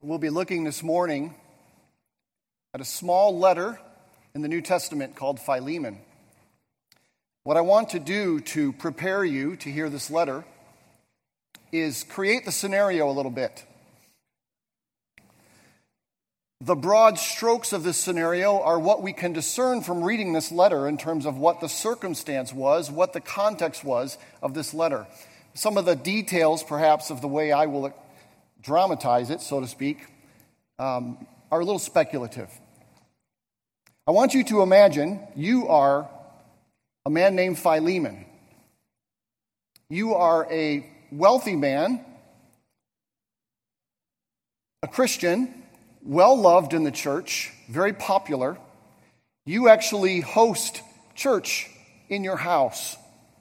We'll be looking this morning at a small letter in the New Testament called Philemon. What I want to do to prepare you to hear this letter is create the scenario a little bit. The broad strokes of this scenario are what we can discern from reading this letter in terms of what the circumstance was, what the context was of this letter. Some of the details, perhaps, of the way I will dramatize it, so to speak, are a little speculative. I want you to imagine you are a man named Philemon. You are a wealthy man, a Christian, well-loved in the church, very popular. You actually host church in your house.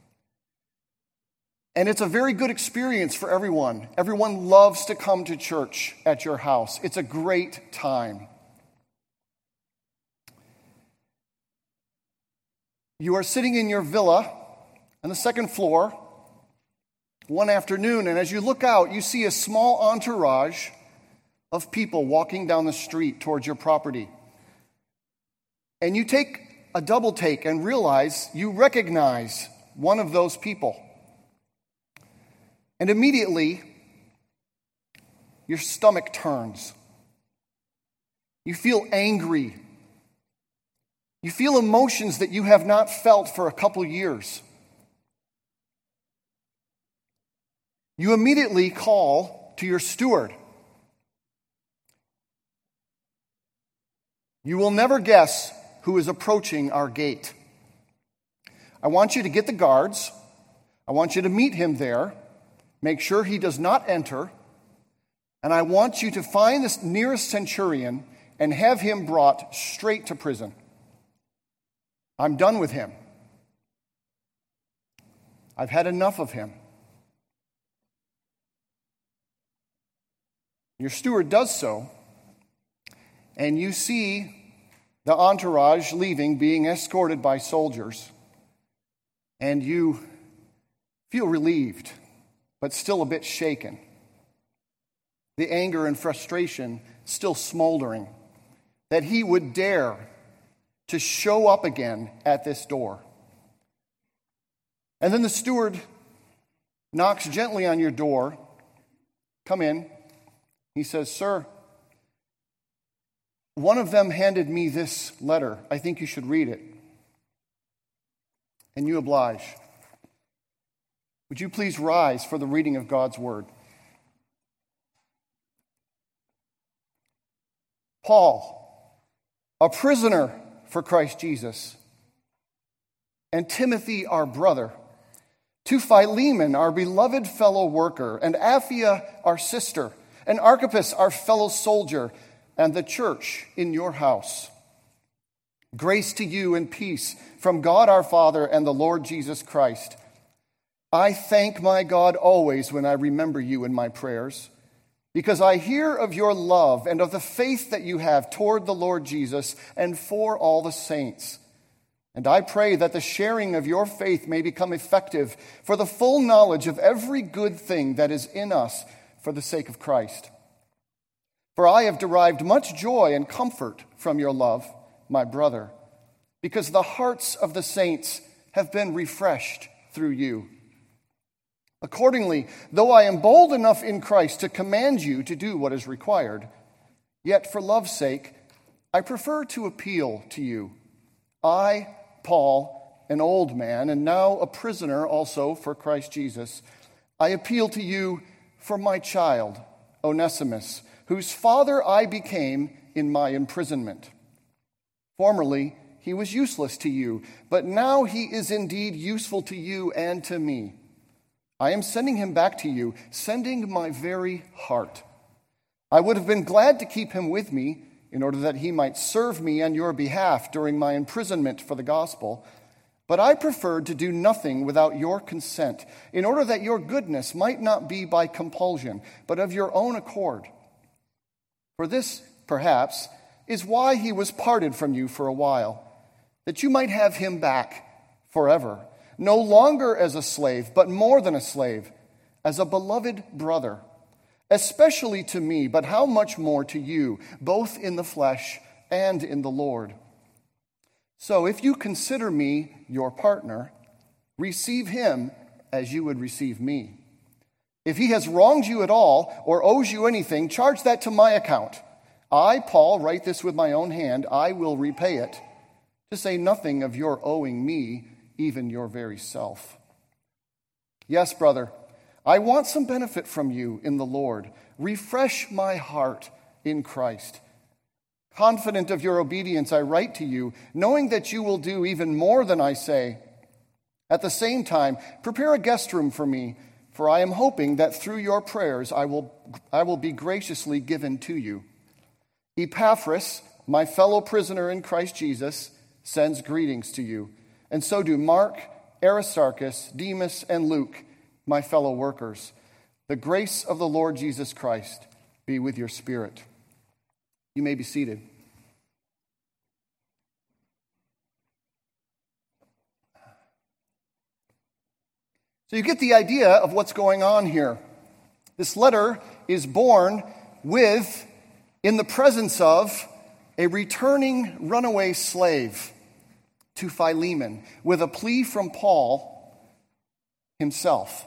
And it's a very good experience for everyone. Everyone loves to come to church at your house. It's a great time. You are sitting in your villa on the second floor one afternoon, and as you look out, you see a small entourage of people walking down the street towards your property. And you take a double take and realize you recognize one of those people. And immediately, your stomach turns. You feel angry. You feel emotions that you have not felt for a couple years. You immediately call to your steward. You will never guess who is approaching our gate. I want you to get the guards. I want you to meet him there. Make sure he does not enter. And I want you to find the nearest centurion and have him brought straight to prison. I'm done with him. I've had enough of him. Your steward does so, and you see the entourage leaving, being escorted by soldiers, and you feel relieved, but still a bit shaken. The anger and frustration still smoldering, that he would dare to show up again at this door. And then the steward knocks gently on your door. Come in. He says, "Sir, one of them handed me this letter. I think you should read it." And you oblige. Would you please rise for the reading of God's word? Paul, a prisoner for Christ Jesus, and Timothy, our brother, to Philemon, our beloved fellow worker, and Apphia, our sister, and Archippus, our fellow soldier, and the church in your house. Grace to you and peace from God our Father and the Lord Jesus Christ. I thank my God always when I remember you in my prayers, because I hear of your love and of the faith that you have toward the Lord Jesus and for all the saints. And I pray that the sharing of your faith may become effective for the full knowledge of every good thing that is in us for the sake of Christ. For I have derived much joy and comfort from your love, my brother, because the hearts of the saints have been refreshed through you. Accordingly, though I am bold enough in Christ to command you to do what is required, yet for love's sake, I prefer to appeal to you. I, Paul, an old man, and now a prisoner also for Christ Jesus, I appeal to you for my child, Onesimus, whose father I became in my imprisonment. Formerly, he was useless to you, but now he is indeed useful to you and to me. I am sending him back to you, sending my very heart. I would have been glad to keep him with me in order that he might serve me on your behalf during my imprisonment for the gospel, but I preferred to do nothing without your consent, in order that your goodness might not be by compulsion, but of your own accord. For this, perhaps, is why he was parted from you for a while, that you might have him back forever, no longer as a slave, but more than a slave, as a beloved brother, especially to me, but how much more to you, both in the flesh and in the Lord. So if you consider me your partner, receive him as you would receive me. If he has wronged you at all or owes you anything, charge that to my account. I, Paul, write this with my own hand. I will repay it, to say nothing of your owing me, even your very self. Yes, brother, I want some benefit from you in the Lord. Refresh my heart in Christ. Confident of your obedience, I write to you, knowing that you will do even more than I say. At the same time, prepare a guest room for me, for I am hoping that through your prayers I will be graciously given to you. Epaphras, my fellow prisoner in Christ Jesus, sends greetings to you, and so do Mark, Aristarchus, Demas, and Luke, my fellow workers. The grace of the Lord Jesus Christ be with your spirit. You may be seated. So you get the idea of what's going on here. This letter is born in the presence of a returning runaway slave to Philemon, with a plea from Paul himself.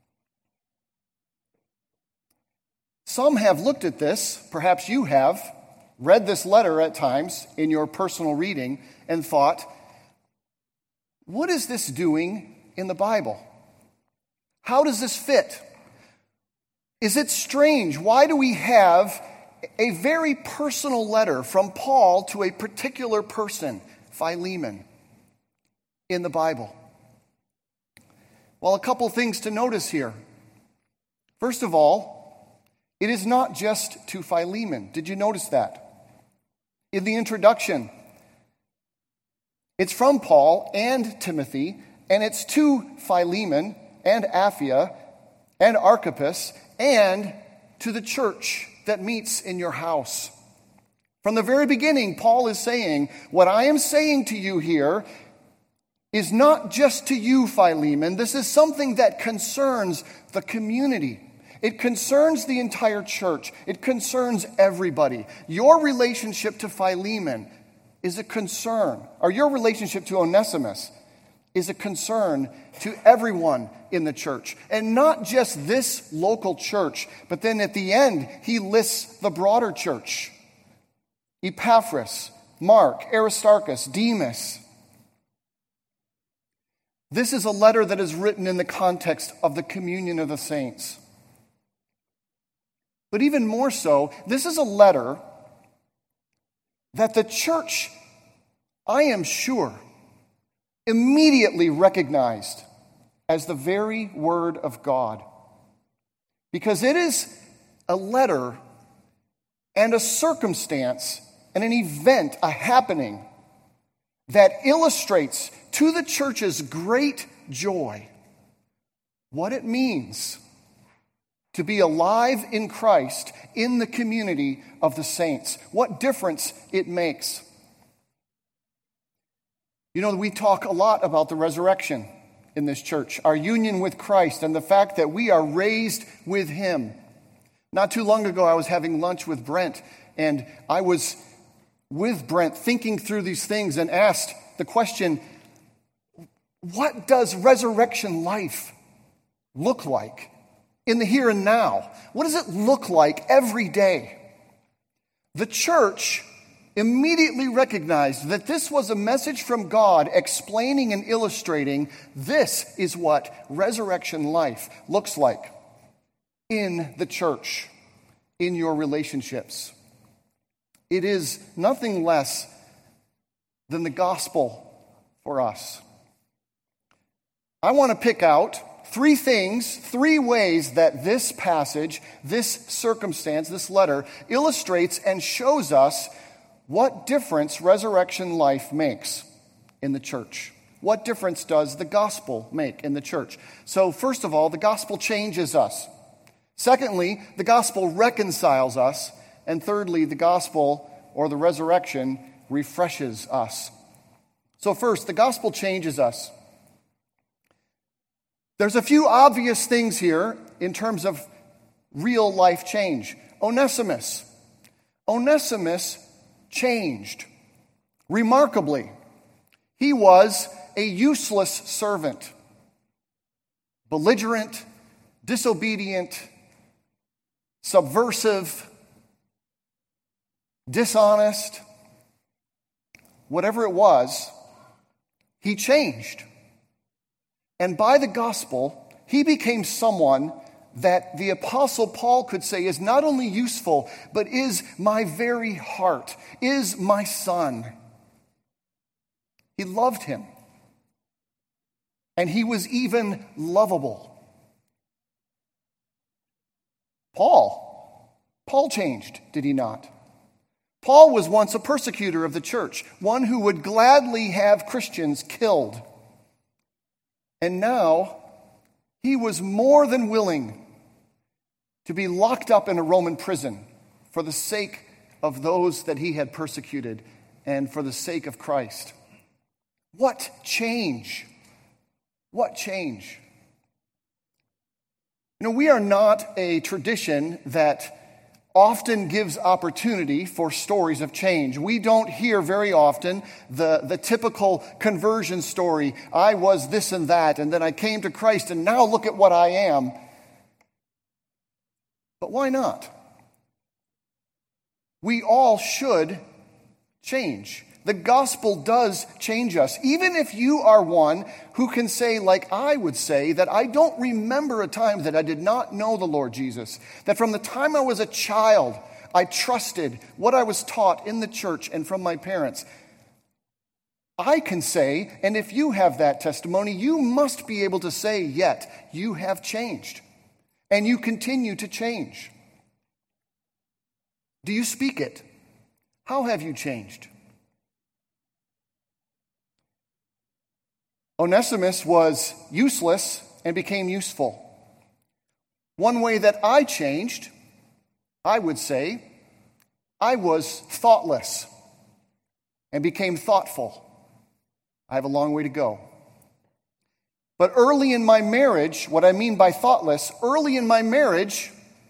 Some have looked at this, perhaps you have, read this letter at times in your personal reading and thought, what is this doing in the Bible? How does this fit? Is it strange? Why do we have a very personal letter from Paul to a particular person, Philemon, in the Bible? Well, a couple things to notice here. First of all, it is not just to Philemon. Did you notice that? In the introduction, it's from Paul and Timothy, and it's to Philemon and Apphia and Archippus and to the church that meets in your house. From the very beginning, Paul is saying, what I am saying to you here is not just to you, Philemon. This is something that concerns the community. It concerns the entire church. It concerns everybody. Your relationship to Philemon is a concern, or your relationship to Onesimus is a concern to everyone in the church. And not just this local church, but then at the end, he lists the broader church. Epaphras, Mark, Aristarchus, Demas. This is a letter that is written in the context of the communion of the saints. But even more so, this is a letter that the church, I am sure, immediately recognized as the very word of God. Because it is a letter and a circumstance and an event, a happening, that illustrates to the church's great joy what it means to be alive in Christ in the community of the saints. What difference it makes. You know, we talk a lot about the resurrection in this church, our union with Christ, and the fact that we are raised with Him. Not too long ago, I was having lunch with Brent, and I was with Brent thinking through these things and asked the question, what does resurrection life look like in the here and now? What does it look like every day? The church immediately recognized that this was a message from God explaining and illustrating this is what resurrection life looks like in the church, in your relationships. It is nothing less than the gospel for us. I want to pick out three ways that this passage, this circumstance, this letter illustrates and shows us what difference resurrection life makes in the church. What difference does the gospel make in the church? So first of all, the gospel changes us. Secondly, the gospel reconciles us. And thirdly, the gospel or the resurrection refreshes us. So first, the gospel changes us. There's a few obvious things here in terms of real life change. Onesimus. Onesimus changed. Remarkably, he was a useless servant, belligerent, disobedient, subversive, dishonest, whatever it was, he changed. And by the gospel, he became someone that the Apostle Paul could say is not only useful, but is my very heart, is my son. He loved him. And he was even lovable. Paul changed, did he not? Paul was once a persecutor of the church, one who would gladly have Christians killed. And now, he was more than willing to be locked up in a Roman prison for the sake of those that he had persecuted and for the sake of Christ. What change? What change? You know, we are not a tradition that often gives opportunity for stories of change. We don't hear very often the typical conversion story. I was this and that, and then I came to Christ, and now look at what I am. But why not? We all should change. The gospel does change us. Even if you are one who can say, like I would say, that I don't remember a time that I did not know the Lord Jesus, that from the time I was a child, I trusted what I was taught in the church and from my parents. I can say, and if you have that testimony, you must be able to say, yet you have changed. And you continue to change. Do you speak it? How have you changed? Onesimus was useless and became useful. One way that I changed, I would say, I was thoughtless and became thoughtful. I have a long way to go. But early in my marriage, what I mean by thoughtless, early in my marriage,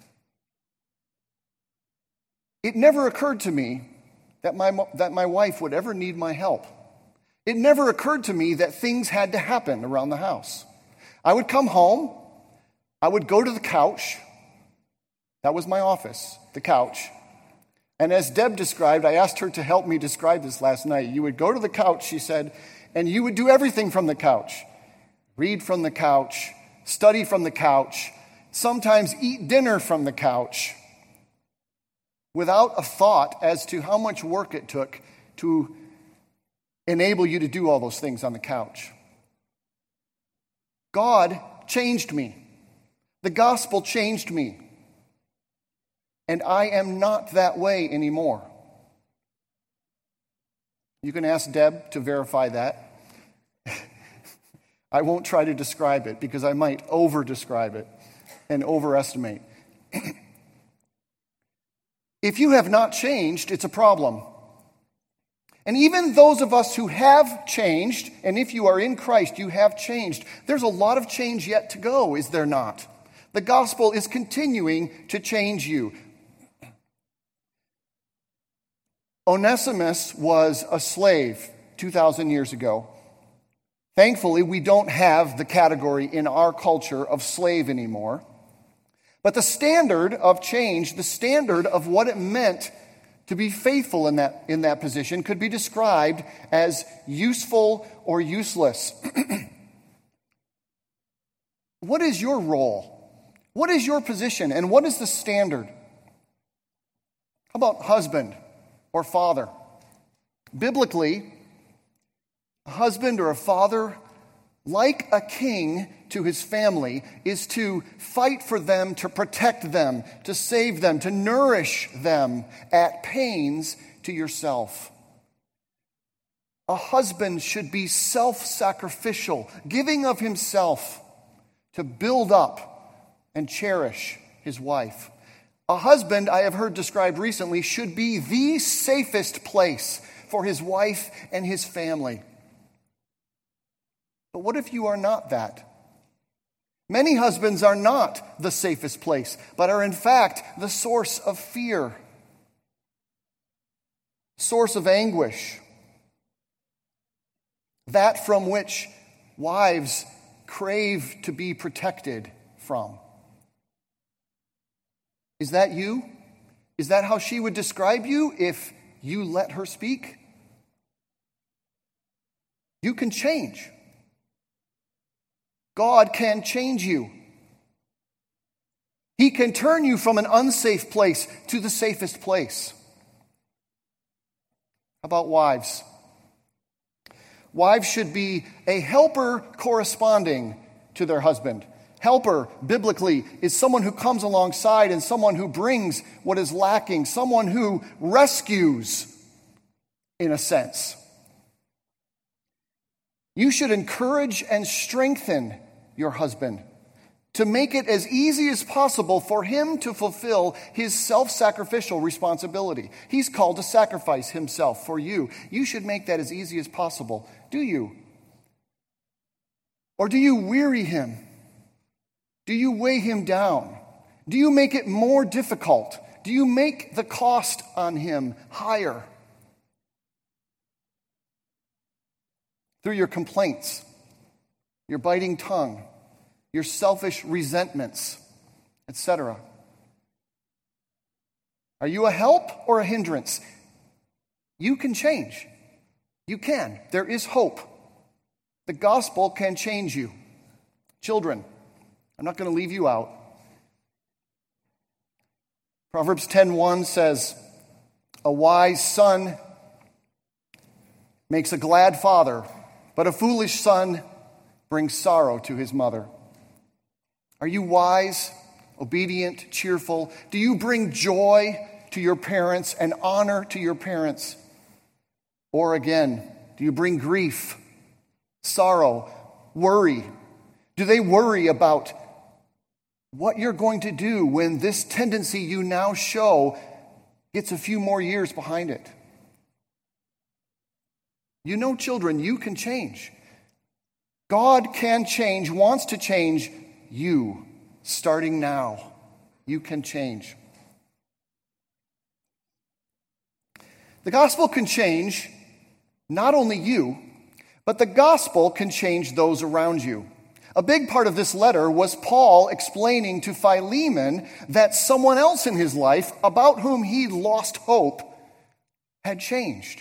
it never occurred to me that my wife would ever need my help. It never occurred to me that things had to happen around the house. I would come home, I would go to the couch. That was my office, the couch. And as Deb described, I asked her to help me describe this last night. You would go to the couch, she said, and you would do everything from the couch. Read from the couch, study from the couch, sometimes eat dinner from the couch, without a thought as to how much work it took to enable you to do all those things on the couch. God changed me. The gospel changed me. And I am not that way anymore. You can ask Deb to verify that. I won't try to describe it because I might over-describe it and overestimate. If you have not changed, it's a problem. And even those of us who have changed, and if you are in Christ, you have changed, there's a lot of change yet to go, is there not? The gospel is continuing to change you. Onesimus was a slave 2,000 years ago. Thankfully, we don't have the category in our culture of slave anymore. But the standard of change, the standard of what it meant to be faithful in that position could be described as useful or useless. What is your role? What is your position? And what is the standard? How about husband or father? Biblically, a husband or a father, like a king to his family, is to fight for them, to protect them, to save them, to nourish them at pains to yourself. A husband should be self-sacrificial, giving of himself to build up and cherish his wife. A husband, I have heard described recently, should be the safest place for his wife and his family. But what if you are not that? Many husbands are not the safest place, but are in fact the source of fear, source of anguish, that from which wives crave to be protected from. Is that you? Is that how she would describe you if you let her speak? You can change. God can change you. He can turn you from an unsafe place to the safest place. How about wives? Wives should be a helper corresponding to their husband. Helper, biblically, is someone who comes alongside and someone who brings what is lacking, someone who rescues, in a sense. You should encourage and strengthen your husband to make it as easy as possible for him to fulfill his self-sacrificial responsibility. He's called to sacrifice himself for you. You should make that as easy as possible. Do you? Or do you weary him? Do you weigh him down? Do you make it more difficult? Do you make the cost on him higher? Through your complaints, your biting tongue, your selfish resentments, etc. Are you a help or a hindrance? You can change. You can. There is hope. The gospel can change you. Children, I'm not going to leave you out. Proverbs 10:1 says, "A wise son makes a glad father, but a foolish son brings sorrow to his mother." Are you wise, obedient, cheerful? Do you bring joy to your parents and honor to your parents? Or again, do you bring grief, sorrow, worry? Do they worry about what you're going to do when this tendency you now show gets a few more years behind it? You know, children, you can change. God can change, wants to change you. Starting now, you can change. The gospel can change not only you, but the gospel can change those around you. A big part of this letter was Paul explaining to Philemon that someone else in his life, about whom he lost hope, had changed.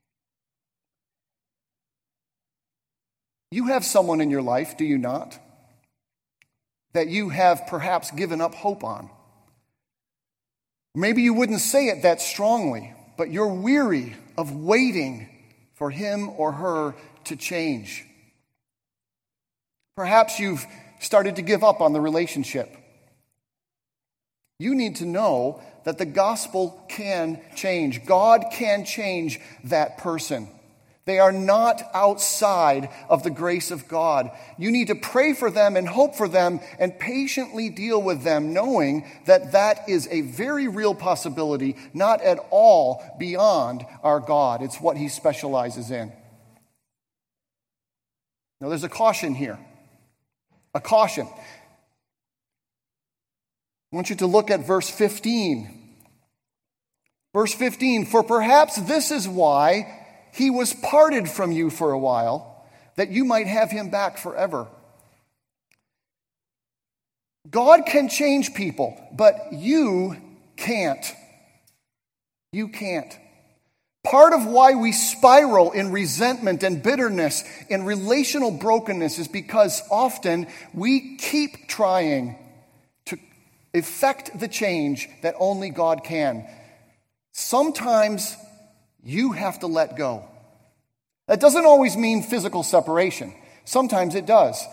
You have someone in your life, do you not, that you have perhaps given up hope on? Maybe you wouldn't say it that strongly, but you're weary of waiting for him or her to change. Perhaps you've started to give up on the relationship. You need to know that the gospel can change. God can change that person. They are not outside of the grace of God. You need to pray for them and hope for them and patiently deal with them, knowing that that is a very real possibility, not at all beyond our God. It's what he specializes in. Now, there's a caution here. A caution. I want you to look at verse 15. Verse 15, "For perhaps this is why he was parted from you for a while, that you might have him back forever." God can change people, but you can't. You can't. Part of why we spiral in resentment and bitterness and relational brokenness is because often we keep trying to effect the change that only God can. Sometimes you have to let go. That doesn't always mean physical separation. Sometimes it does.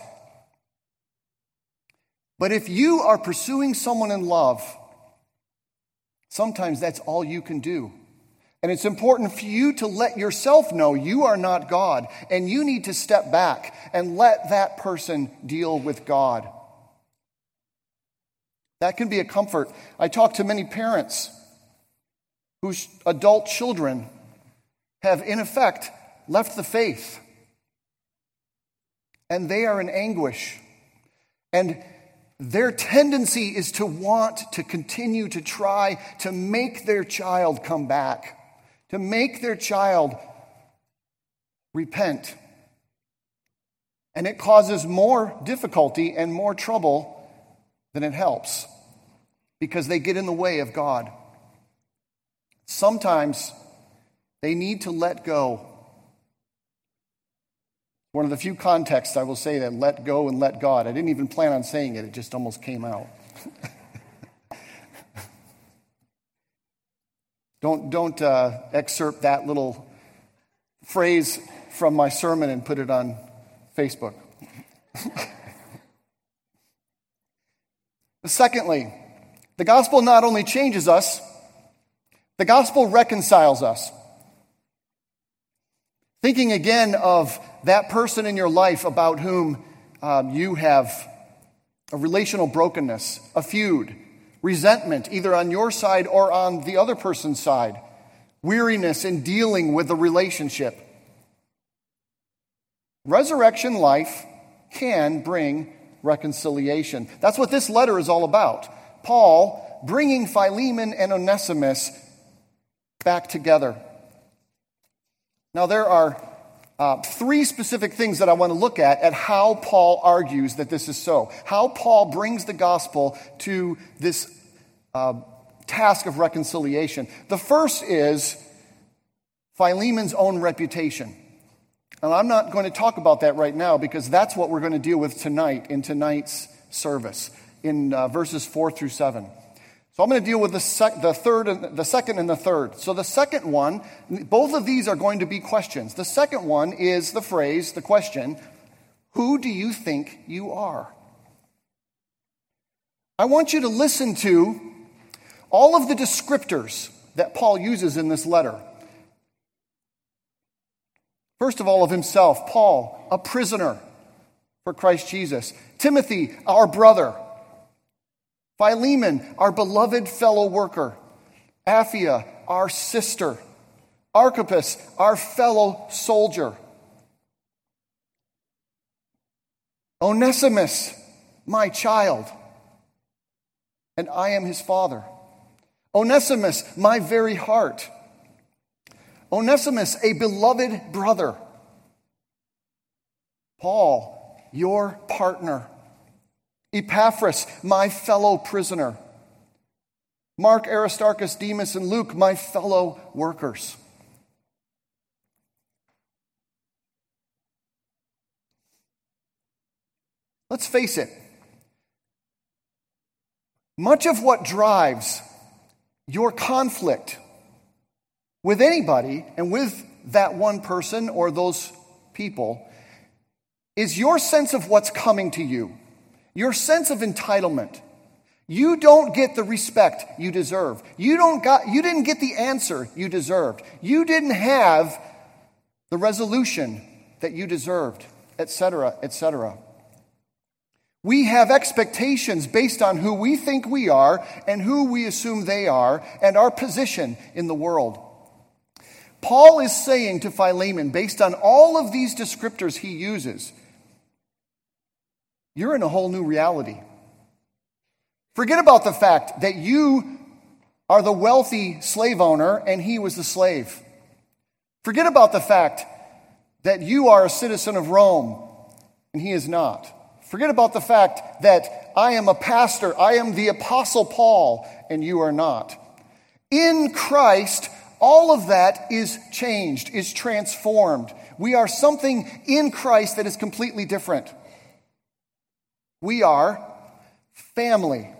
But if you are pursuing someone in love, sometimes that's all you can do. And it's important for you to let yourself know you are not God, and you need to step back and let that person deal with God. That can be a comfort. I talk to many parents whose adult children have, in effect, left the faith. And they are in anguish. And their tendency is to want to continue to try to make their child come back, to make their child repent. And it causes more difficulty and more trouble than it helps because they get in the way of God. Sometimes they need to let go. One of the few contexts I will say that let go and let God. I didn't even plan on saying it. It just almost came out. Don't excerpt that little phrase from my sermon and put it on Facebook. Secondly, the gospel not only changes us, the gospel reconciles us. Thinking again of that person in your life about whom you have a relational brokenness, a feud, resentment, either on your side or on the other person's side, weariness in dealing with the relationship. Resurrection life can bring reconciliation. That's what this letter is all about. Paul bringing Philemon and Onesimus back together. Now, there are three specific things that I want to look at how Paul argues that this is so. How Paul brings the gospel to this task of reconciliation. The first is Philemon's own reputation. And I'm not going to talk about that right now because that's what we're going to deal with tonight in tonight's service in verses 4 through 7. So I'm going to deal with the second and the third. So the second one, both of these are going to be questions. The second one is the phrase, the question, who do you think you are? I want you to listen to all of the descriptors that Paul uses in this letter. First of all, of himself, Paul, a prisoner for Christ Jesus. Timothy, our brother. Philemon, our beloved fellow worker. Apphia, our sister. Archippus, our fellow soldier. Onesimus, my child, and I am his father. Onesimus, my very heart. Onesimus, a beloved brother. Paul, your partner. Epaphras, my fellow prisoner. Mark, Aristarchus, Demas, and Luke, my fellow workers. Let's face it. Much of what drives your conflict with anybody and with that one person or those people is your sense of what's coming to you. Your sense of entitlement. You don't get the respect you deserve. You didn't get the answer you deserved. You didn't have the resolution that you deserved, etc., etc. We have expectations based on who we think we are and who we assume they are and our position in the world. Paul is saying to Philemon, based on all of these descriptors he uses, you're in a whole new reality. Forget about the fact that you are the wealthy slave owner and he was the slave. Forget about the fact that you are a citizen of Rome and he is not. Forget about the fact that I am a pastor, I am the Apostle Paul, and you are not. In Christ, all of that is changed, is transformed. We are something in Christ that is completely different. We are family.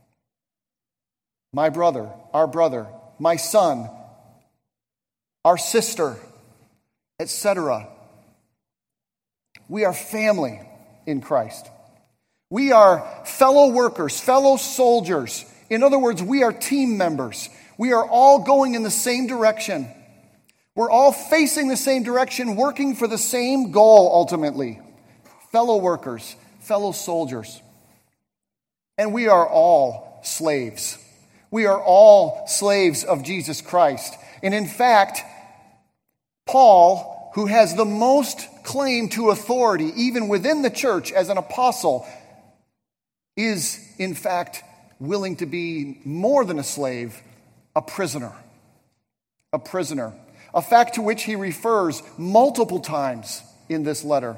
My brother, my son, our sister, etc. We are family in Christ. We are fellow workers, fellow soldiers. In other words, we are team members. We are all going in the same direction. We're all facing the same direction, working for the same goal ultimately. Fellow workers, fellow soldiers. And we are all slaves. We are all slaves of Jesus Christ. And in fact, Paul, who has the most claim to authority, even within the church as an apostle, is, in fact, willing to be more than a slave, a prisoner. A prisoner. A fact to which he refers multiple times in this letter.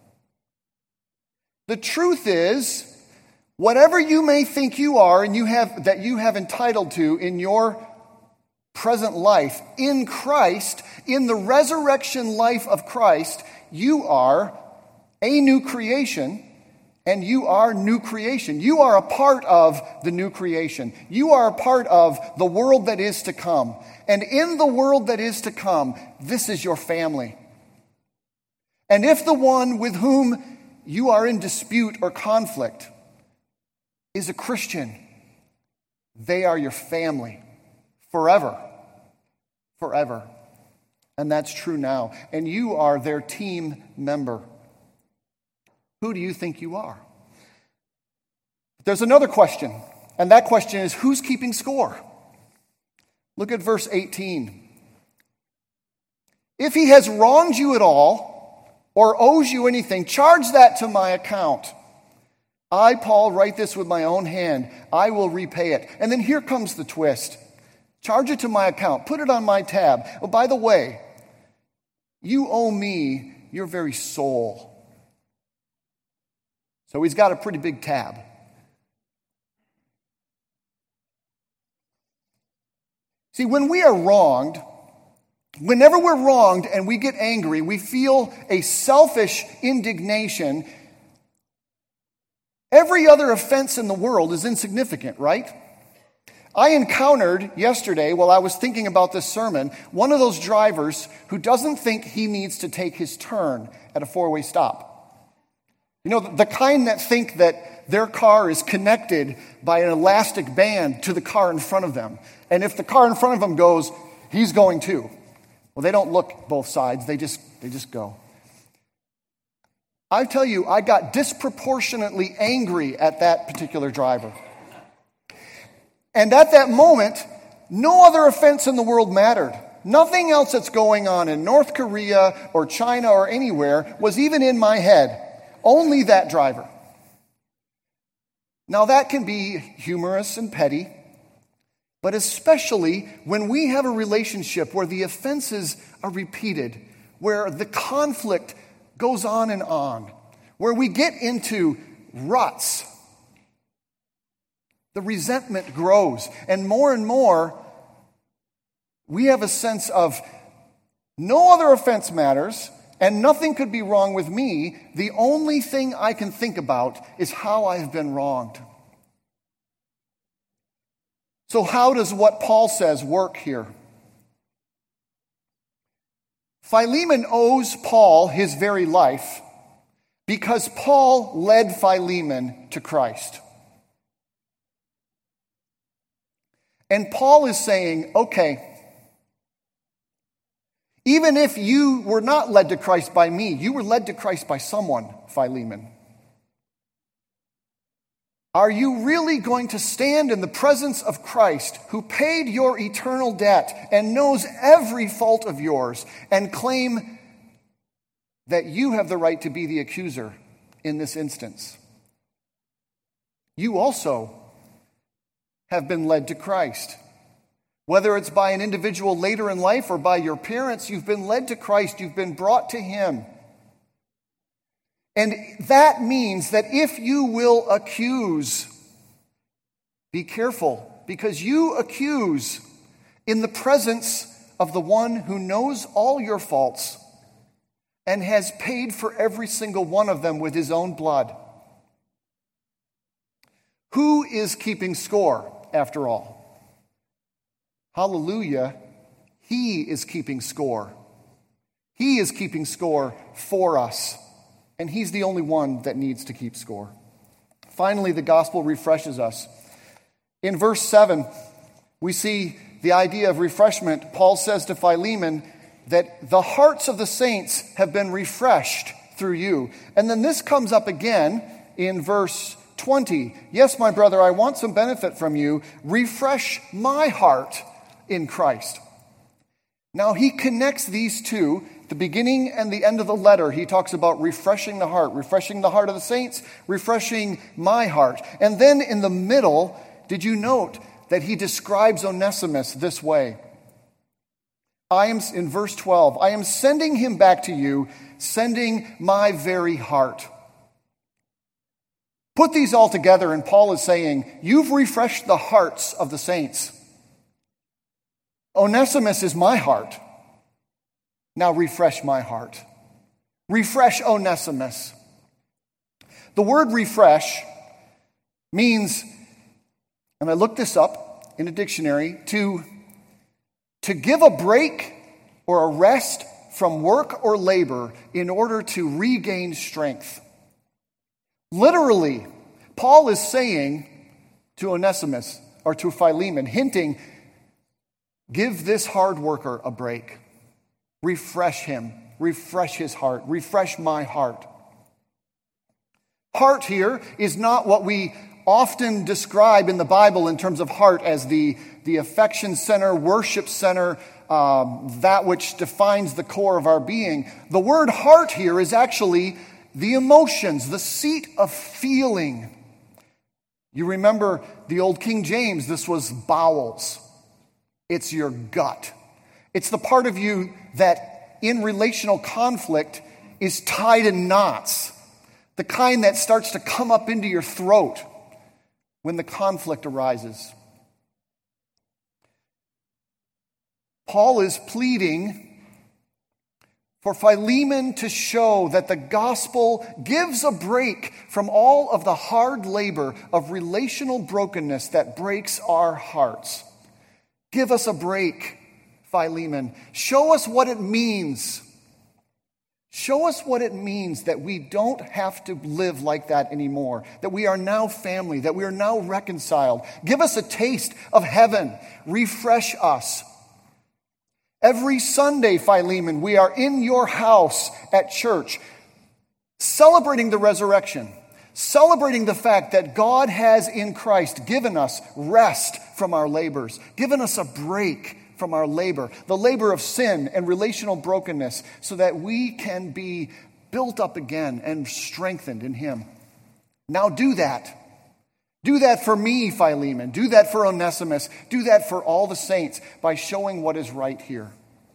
The truth is, whatever you may think you are and you have entitled to in your present life, in Christ, in the resurrection life of Christ, you are a new creation, and you are new creation. You are a part of the new creation. You are a part of the world that is to come. And in the world that is to come, this is your family. And if the one with whom you are in dispute or conflict is a Christian, they are your family forever. Forever. And that's true now. And you are their team member. Who do you think you are? There's another question, and that question is, who's keeping score? Look at verse 18. If he has wronged you at all, or owes you anything, charge that to my account. I, Paul, write this with my own hand. I will repay it. And then here comes the twist. Charge it to my account. Put it on my tab. Oh, by the way, you owe me your very soul. So he's got a pretty big tab. See, when we are wronged, whenever we're wronged and we get angry, we feel a selfish indignation. Every other offense in the world is insignificant, right? I encountered yesterday, while I was thinking about this sermon, one of those drivers who doesn't think he needs to take his turn at a four-way stop. You know, the kind that think that their car is connected by an elastic band to the car in front of them. And if the car in front of them goes, he's going too. Well, they don't look both sides. They just go. I tell you, I got disproportionately angry at that particular driver. And at that moment, no other offense in the world mattered. Nothing else that's going on in North Korea or China or anywhere was even in my head. Only that driver. Now that can be humorous and petty, but especially when we have a relationship where the offenses are repeated, where the conflict goes on, where we get into ruts. The resentment grows, and more, we have a sense of no other offense matters, and nothing could be wrong with me. The only thing I can think about is how I've been wronged. So how does what Paul says work here? Philemon owes Paul his very life because Paul led Philemon to Christ. And Paul is saying, okay, even if you were not led to Christ by me, you were led to Christ by someone, Philemon. Are you really going to stand in the presence of Christ, who paid your eternal debt and knows every fault of yours, and claim that you have the right to be the accuser in this instance? You also have been led to Christ. Whether it's by an individual later in life or by your parents, you've been led to Christ. You've been brought to Him. And that means that if you will accuse, be careful, because you accuse in the presence of the one who knows all your faults and has paid for every single one of them with His own blood. Who is keeping score, after all? Hallelujah, He is keeping score. He is keeping score for us. And He's the only one that needs to keep score. Finally, the gospel refreshes us. In verse 7, we see the idea of refreshment. Paul says to Philemon that the hearts of the saints have been refreshed through you. And then this comes up again in verse 20. Yes, my brother, I want some benefit from you. Refresh my heart in Christ. Now he connects these two The beginning and the end of the letter, he talks about refreshing the heart of the saints, refreshing my heart. And then in the middle, did you note that he describes Onesimus this way? In verse 12, I am sending him back to you, sending my very heart. Put these all together, and Paul is saying, you've refreshed the hearts of the saints. Onesimus is my heart. Now refresh my heart. Refresh Onesimus. The word refresh means, and I looked this up in a dictionary, to give a break or a rest from work or labor in order to regain strength. Literally, Paul is saying to Onesimus, or to Philemon, hinting, give this hard worker a break. Refresh him. Refresh his heart. Refresh my heart. Heart here is not what we often describe in the Bible in terms of heart as the affection center, worship center, that which defines the core of our being. The word heart here is actually the emotions, the seat of feeling. You remember the old King James, this was bowels. It's your gut. It's the part of you that in relational conflict is tied in knots. The kind that starts to come up into your throat when the conflict arises. Paul is pleading for Philemon to show that the gospel gives a break from all of the hard labor of relational brokenness that breaks our hearts. Give us a break, Philemon. Show us what it means. Show us what it means that we don't have to live like that anymore, that we are now family, that we are now reconciled. Give us a taste of heaven. Refresh us. Every Sunday, Philemon, we are in your house at church, celebrating the resurrection, celebrating the fact that God has in Christ given us rest from our labors, given us a break from our labor, the labor of sin and relational brokenness, so that we can be built up again and strengthened in Him. Now do that. Do that for me, Philemon. Do that for Onesimus. Do that for all the saints by showing what is right here.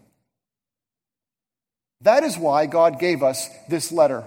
That is why God gave us this letter.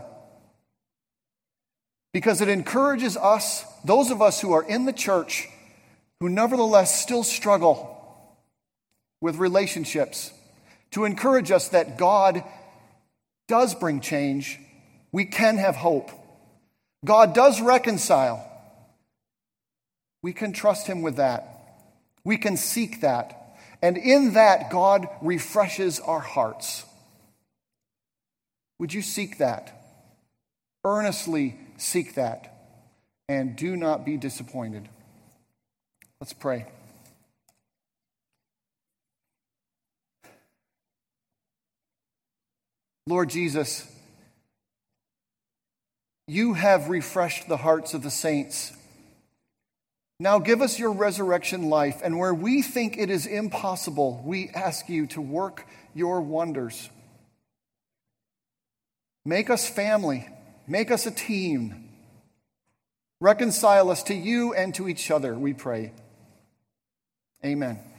Because it encourages us, those of us who are in the church, who nevertheless still struggle with relationships, to encourage us that God does bring change. We can have hope. God does reconcile. We can trust Him with that. We can seek that. And in that, God refreshes our hearts. Would you seek that? Earnestly seek that. And do not be disappointed. Let's pray. Lord Jesus, you have refreshed the hearts of the saints. Now give us your resurrection life, and where we think it is impossible, we ask you to work your wonders. Make us family. Make us a team. Reconcile us to you and to each other, we pray. Amen.